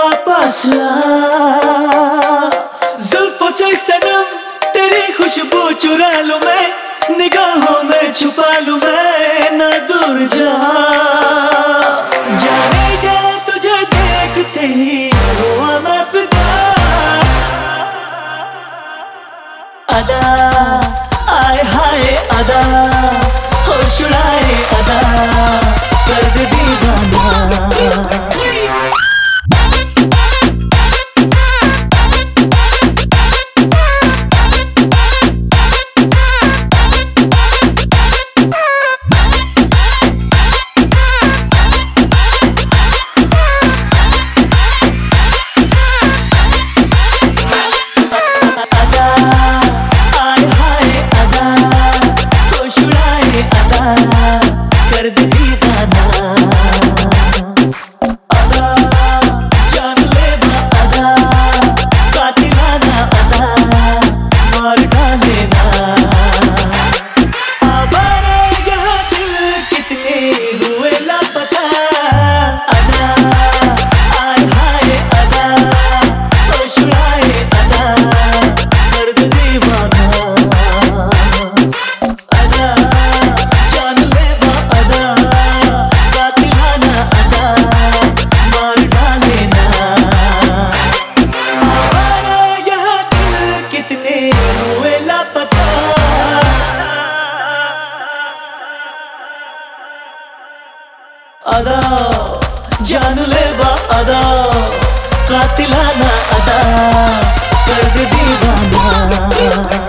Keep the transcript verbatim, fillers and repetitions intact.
वापस ला जुल्फों से सनम तेरी खुशबू चुरा लूं मैं, निगाहों में छुपा लूं मैं, ना दूर जा जाने जा तुझे देखते ही हुआ मैं फिदा। अदा आए हाय अदा होश उड़ाए अदा कर दे दीवाना। अदा जानलेवा अदा कातिलाना अदा कर दे दीवाना।